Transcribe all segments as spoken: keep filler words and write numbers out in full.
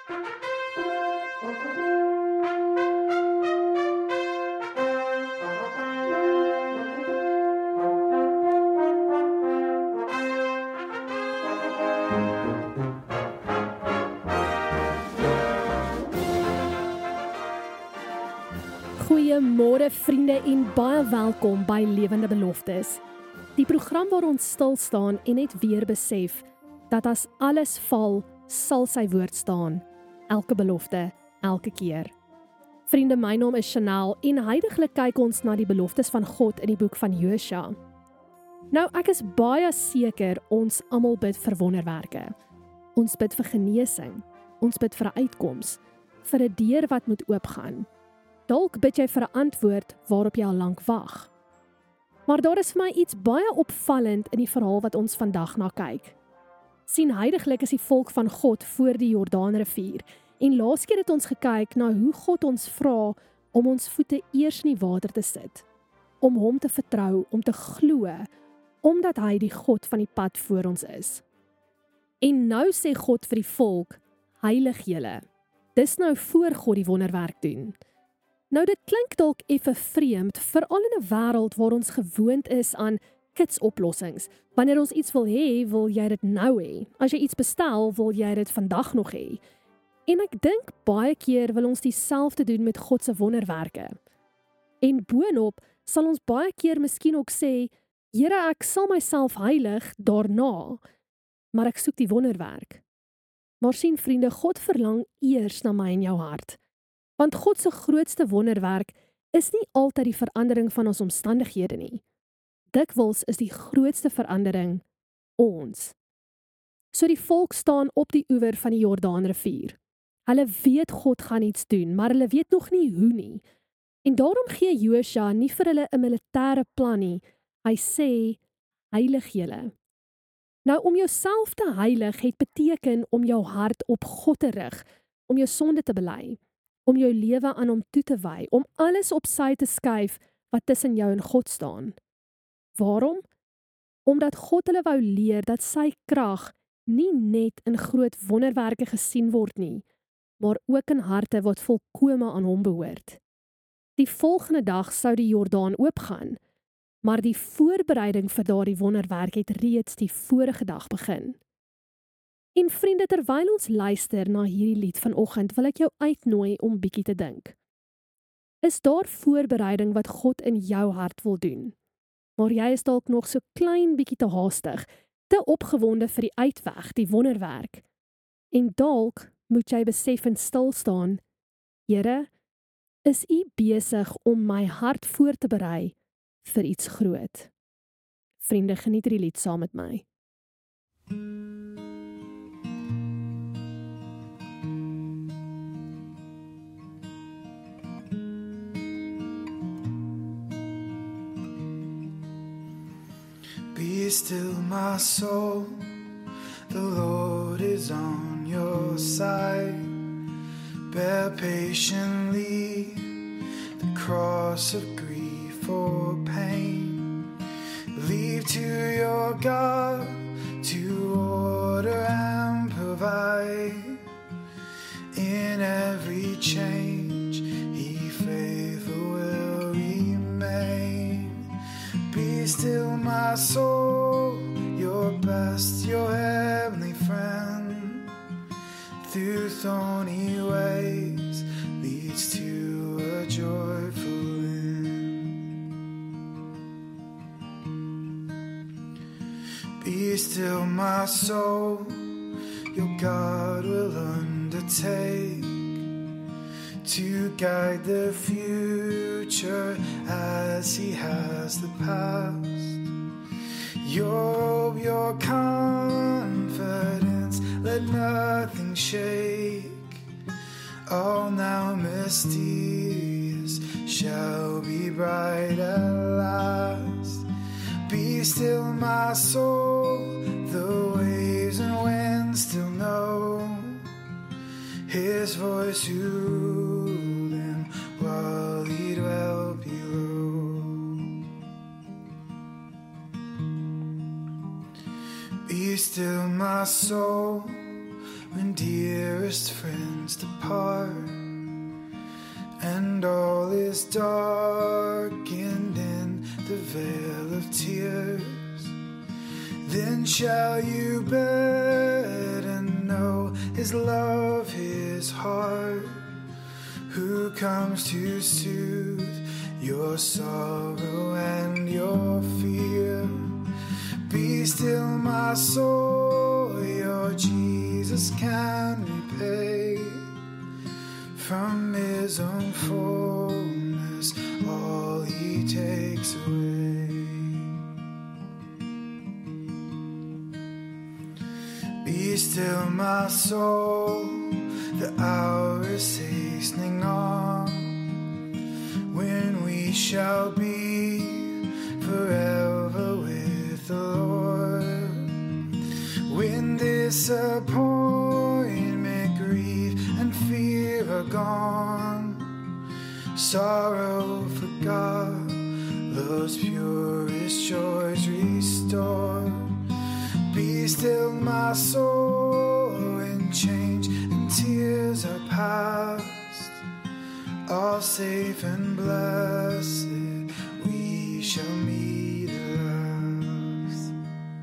Goeiemôre vriende en baie welkom by Lewende Beloftes. Die program waar ons stil staan en net weer besef dat as alles val, sal sy woord staan. Elke belofte, elke keer. Vriende, my naam is Chanel en huidiglik kyk ons na die beloftes van God in die boek van Josua. Nou, ek is baie seker ons almal bid vir wonderwerke. Ons bid vir genesing, ons bid vir 'n uitkoms, vir 'n deur wat moet oopgaan. Dalk bid jy vir 'n antwoord waarop jy al lank wag. Maar daar is vir my iets baie opvallend in die verhaal wat ons vandag na kyk. Sien, huidiglik is die volk van God voor die Jordaanrivier en laas keer het ons gekyk na hoe God ons vra om ons voete eers in die water te sit, om hom te vertrou, om te glo, omdat hy die God van die pad voor ons is. En nou sê God vir die volk, heilig julle. Dis nou voor God die wonderwerk doen. Nou dit klink dalk effe vreemd, veral in 'n wêreld waar ons gewoond is aan kitsoplossings. Wanneer ons iets wil hê, wil jy dit nou hê. As jy iets bestel, wil jy dit vandag nog hê. En ek dink baie keer wil ons dieselfde doen met God se wonderwerke. En boonop sal ons baie keer miskien ook sê, Here, ek sal myself heilig daarna, maar ek soek die wonderwerk. Maar sien vriende, God verlang eers na my en jou hart. Want God se grootste wonderwerk is nie altyd die verandering van ons omstandighede nie. Dikwels is die grootste verandering ons. So die volk staan op die oewer van die Jordaanrivier. Hulle weet God gaan iets doen, maar hulle weet nog nie hoe nie. En daarom gee Josua nie vir hulle 'n militêre plan nie. Hy sê, heilig julle. Nou om jouself te heilig het beteken om jou hart op God te rig, om jou sonde te bely, om jou lewe aan hom toe te wy, om alles op sy te skuif wat tussen jou en God staan. Waarom? Omdat God hulle wou leer dat sy krag nie net in groot wonderwerke gesien word nie, maar ook in harte wat volkome aan hom behoort. Die volgende dag sou die Jordaan oopgaan, maar die voorbereiding vir daardie wonderwerk het reeds die vorige dag begin. En vriende, terwyl ons luister na hierdie lied vanoggend, wil ek jou uitnooi om bietjie te dink. Is daar voorbereiding wat God in jou hart wil doen? Maar jy is dalk nog so klein bietjie te haastig, te opgewonde vir die uitweg, die wonderwerk. En dalk moet jy besef en stil staan, Here, is U besig om my hart voor te berei vir iets groot? Vriende, geniet hierdie lied saam met my. Be still, my soul, the Lord is on your side. Bear patiently the cross of grief or pain. Leave to your God to order and provide. In every change, He faithful will remain. Be still, my soul, your best, your heavenly friend. Through thorny ways leads to a joyful end. Be still, my soul, your God will undertake to guide the future as He has the past. Your, your confidence, let nothing shake. All now mysterious shall be bright at last. Be still, my soul, the waves and winds still know His voice ruling while He dwell below. Be still, my soul, when dearest friends depart, and all is darkened in the veil of tears. Then shall you bid and know His love, His heart, who comes to soothe your sorrow and your fear. Be still, my soul, your Jesus can repay from His own fullness all He takes away. Be still, my soul, the hour is hastening on, when we shall be forever with the Lord. When disappointment, grief, and fear are gone, sorrow forgot, love's purest joys restored. Be still, my soul, when change and tears are past, all safe and blessed, we shall meet at last.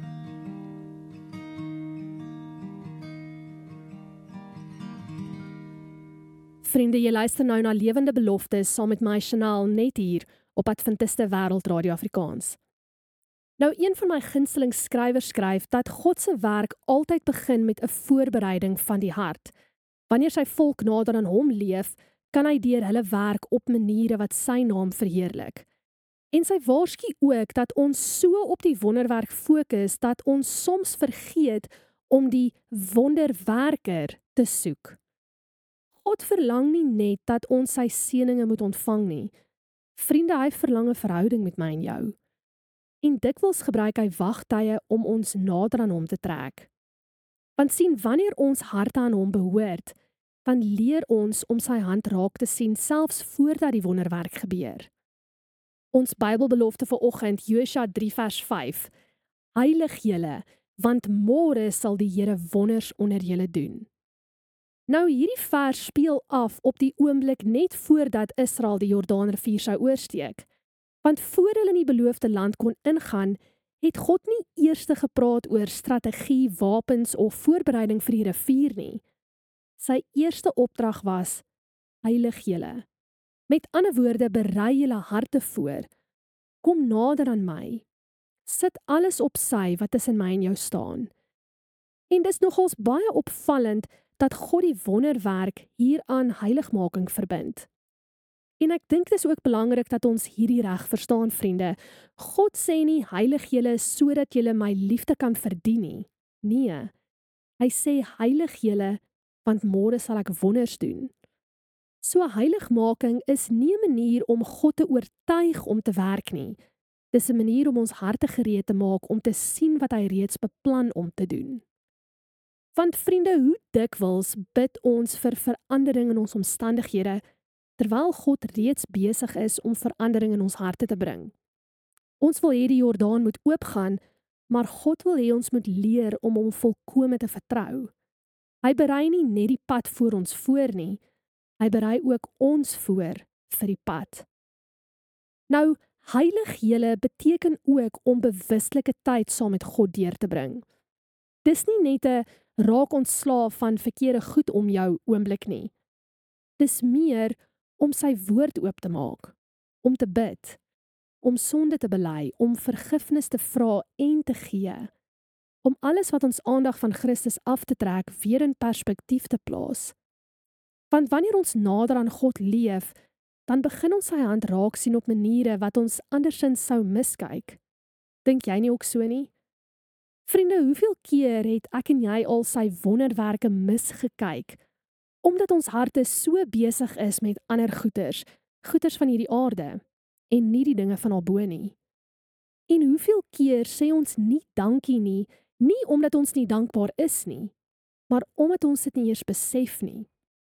Vriende, jy luister nou na Lewende Beloftes saam met my Chanel net hier op Adventiste Wêreldradio Afrikaans. Nou, een van my gunsteling skrywers skryf dat God se werk altyd begin met 'n voorbereiding van die hart. Wanneer sy volk nader aan hom leef, kan hy deur hulle werk op maniere wat sy naam verheerlik. En sy waarsku ook dat ons so op die wonderwerk fokus dat ons soms vergeet om die wonderwerker te soek. God verlang nie net dat ons sy seëninge moet ontvang nie. Vriende, hy verlang 'n verhouding met my en jou. En dikwels gebruik hy wagtye om ons nader aan hom te trek. Want sien, wanneer ons harte aan hom behoort, dan leer ons om sy hand raak te sien, selfs voordat die wonderwerk gebeur. Ons Bybelbelofte vir oggend, Josua drie vers vyf. Heilig julle, want môre sal die Here wonders onder julle doen. Nou, hierdie vers speel af op die oomblik net voordat Israel die Jordaanrivier sou oorsteek. Want voor hulle in die beloofde land kon ingaan, het God nie eers gepraat oor strategie, wapens of voorbereiding vir die rivier nie. Sy eerste opdrag was, heilig julle. Met ander woorde, berei julle harte voor. Kom nader aan my. Sit alles op sy wat tussen my en jou staan. En dis nogals baie opvallend dat God die wonderwerk hier aan heiligmaking verbind. En ek dink dis ook belangrik dat ons hierdie reg verstaan, vriende. God sê nie, heilig julle sodat julle my liefde kan verdien nie. Nee, hy sê, heilig julle, want môre sal ek wonders doen. So heiligmaking is nie 'n manier om God te oortuig om te werk nie. Dis 'n manier om ons harte gereed te maak om te sien wat hy reeds beplan om te doen. Want vriende, hoe dikwels bid ons vir verandering in ons omstandighede, terwyl God reeds besig is om verandering in ons harte te bring. Ons wil hê die Jordaan moet oopgaan, maar God wil hê ons moet leer om hom volkome te vertrou. Hy berei nie net die pad voor ons voor nie, hy berei ook ons voor vir die pad. Nou, heilig julle beteken ook om bewuslike tyd saam met God deur te bring. Dis nie net 'n raak ontslaaf van verkeerde goed om jou oomblik nie. Dis meer om sy woord oop te maak, om te bid, om sonde te bely, om vergifnis te vra en te gee, om alles wat ons aandag van Christus af te trek weer in perspektief te plaas. Want wanneer ons nader aan God leef, dan begin ons sy hand raak sien op maniere wat ons andersins sou miskyk. Dink jy nie ook so nie? Vriende, hoeveel keer het ek en jy al sy wonderwerke misgekyk, omdat ons harte so besig is met ander goeders, goeders van hierdie aarde, en nie die dinge van daarbo nie. En hoeveel keer sê ons nie dankie nie, nie omdat ons nie dankbaar is nie, maar omdat ons dit nie eers besef nie.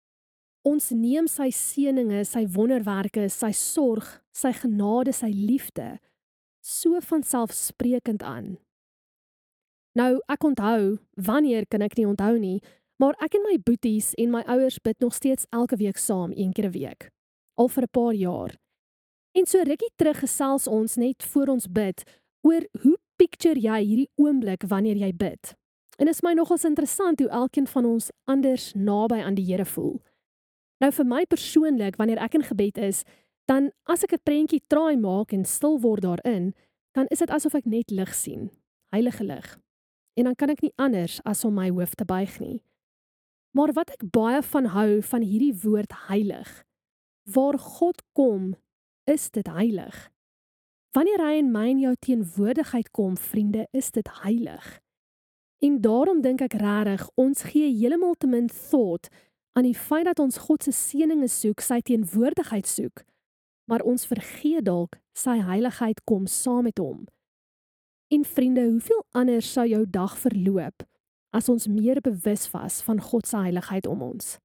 Ons neem sy seëninge, sy wonderwerke, sy sorg, sy genade, sy liefde, so vanselfsprekend aan. Nou, ek onthou, wanneer kan ek nie onthou nie, Maar ek en my boeties en my ouers bid nog steeds elke week saam, een keer 'n week. Al vir 'n paar jaar. En so rukkie terug gesels ons net voor ons bid oor hoe picture jy hierdie oomblik wanneer jy bid. En dit is my nogals interessant hoe elkeen van ons anders naby aan die Here voel. Nou vir my persoonlik, wanneer ek in gebed is, dan as ek 'n prentjie traai maak en stil word daarin, dan is dit asof ek net lig sien, heilige lig. En dan kan ek nie anders as om my hoof te buig nie. Maar wat ek baie van hou van hierdie woord heilig, waar God kom, is dit heilig. Wanneer hy in my en jou teenwoordigheid kom, vriende, is dit heilig. En daarom dink ek regtig, ons gee heeltemal te min thought aan die feit dat ons God se seëninge soek, sy teenwoordigheid soek, maar ons vergeet dalk sy heiligheid kom saam met hom. En vriende, hoeveel anders sou jou dag verloop as ons meer bewus was van God se heiligheid om ons?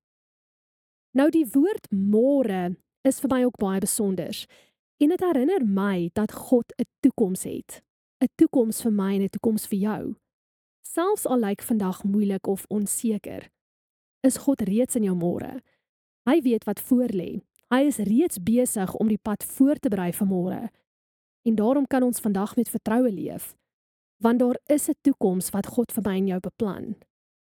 Nou die woord môre is vir my ook baie besonders en dit herinner my dat God 'n toekoms het. 'n Toekoms vir my en 'n toekoms vir jou. Selfs al lyk vandag moeilik of onseker, is God reeds in jou môre. Hy weet wat voorlê. Hy is reeds besig om die pad voor te berei vir môre. En daarom kan ons vandag met vertroue leef, want daar is 'n toekoms wat God vir my en jou beplan.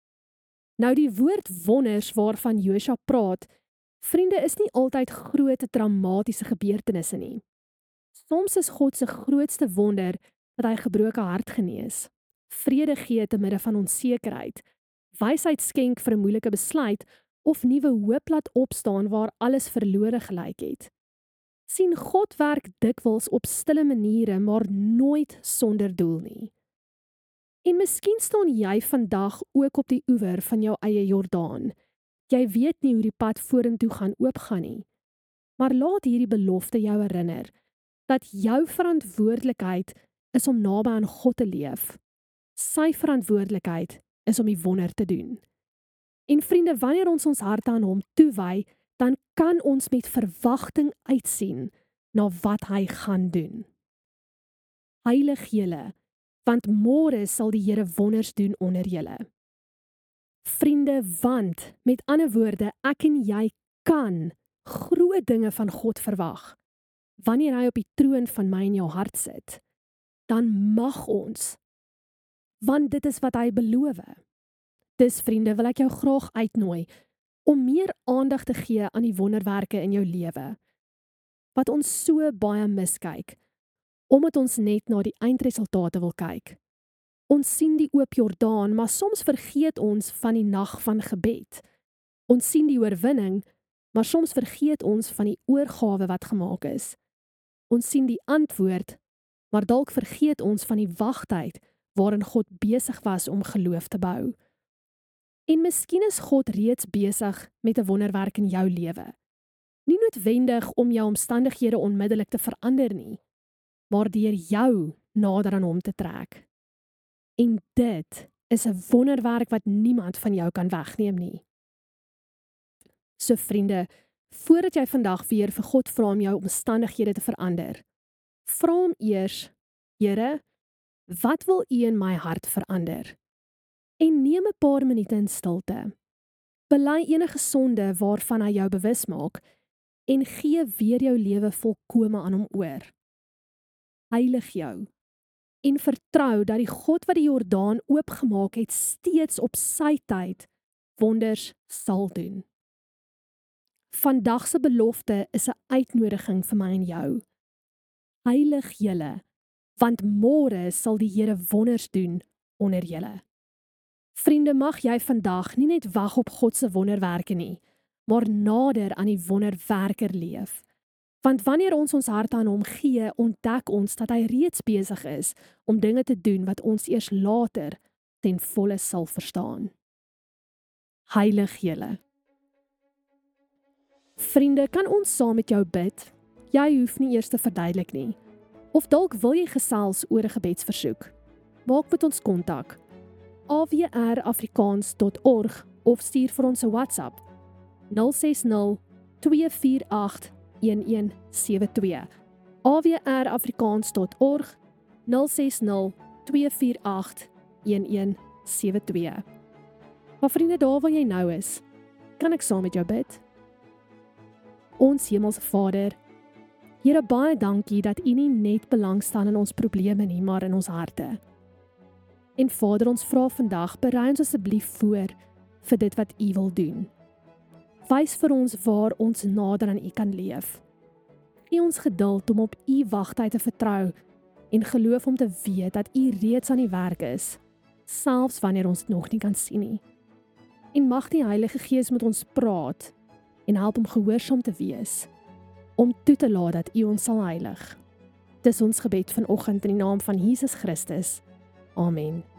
Nou die woord wonders waarvan Josua praat, vriende, is nie altyd groot dramatiese gebeurtenisse nie. Soms is God se grootste wonder dat hy gebroke hart genees, vrede gee te midde van onsekerheid, wysheid skenk vir 'n moeilike besluit of nuwe hoop laat opstaan waar alles verlore gelyk het. Sien, God werk dikwels op stille maniere, maar nooit sonder doel nie. En miskien staan jy vandag ook op die oewer van jou eie Jordaan. Jy weet nie hoe die pad vorentoe gaan oopgaan nie. Maar laat hierdie belofte jou herinner dat jou verantwoordelikheid is om naby aan God te leef. Sy verantwoordelikheid is om die wonder te doen. En vriende, wanneer ons ons harte aan hom toewy, dan kan ons met verwagting uitsien na wat hy gaan doen. Heilig julle, want môre sal die Here wonders doen onder julle. Vriende, want, met ander woorde, ek en jy kan groot dinge van God verwag. Wanneer hy op die troon van my en jou hart sit, dan mag ons, want dit is wat hy beloof. Dis vriende, wil ek jou graag uitnooi om meer aandag te gee aan die wonderwerke in jou lewe, wat ons so baie miskyk, omdat ons net na die eindresultate wil kyk. Ons sien die oop Jordaan, maar soms vergeet ons van die nag van gebed. Ons sien die oorwinning, maar soms vergeet ons van die oorgawe wat gemaak is. Ons sien die antwoord, maar dalk vergeet ons van die wagtyd waarin God besig was om geloof te bou. En miskien is God reeds besig met 'n wonderwerk in jou lewe. Nie noodwendig om jou omstandighede onmiddellik te verander nie, maar deur jou nader aan hom te trek. En dit is 'n wonderwerk wat niemand van jou kan wegneem nie. So vriende, voordat jy vandag weer vir God vra om jou omstandighede te verander, vra hom eers, Here, wat wil U in my hart verander? En neem 'n paar minute in stilte. Bely enige sonde waarvan hy jou bewus maak en gee weer jou lewe volkome aan hom oor. Heilig jou en vertrou dat die God wat die Jordaan oopgemaak het, steeds op sy tyd wonders sal doen. Vandag se belofte is 'n uitnodiging vir my en jou. Heilig julle, want môre sal die Here wonders doen onder julle. Vriende, mag jy vandag nie net wag op God se wonderwerke nie, maar nader aan die wonderwerker leef. Want wanneer ons ons hart aan hom gee, ontdek ons dat hy reeds besig is om dinge te doen wat ons eers later ten volle sal verstaan. Heilig julle. Vriende, kan ons saam met jou bid? Jy hoef nie eers te verduidelik nie. Of dalk wil jy gesels oor 'n gebedsversoek. Maak met ons kontak. a w r afrikaans dot org of stuur vir ons 'n WhatsApp nul ses nul twee vier agt een een sewe twee. a w r afrikaans dot org nul ses nul twee vier agt een een sewe twee. Maar vriende, daar waar jy nou is, kan ek saam met jou bid? Ons hemelse Vader, Here, baie dankie dat U nie net belangstel in ons probleme nie, maar in ons harte. En Vader, ons vra vandag, berei ons asseblief voor vir dit wat U wil doen. Wys vir ons waar ons nader aan U kan leef. Gee ons geduld om op U wagtyd te vertrou en geloof om te weet dat U reeds aan die werk is, selfs wanneer ons dit nog nie kan sien nie. En mag die Heilige Gees met ons praat en help om gehoorsaam te wees, om toe te laat dat U ons sal heilig. Dis ons gebed vanoggend in die naam van Jesus Christus. Amen.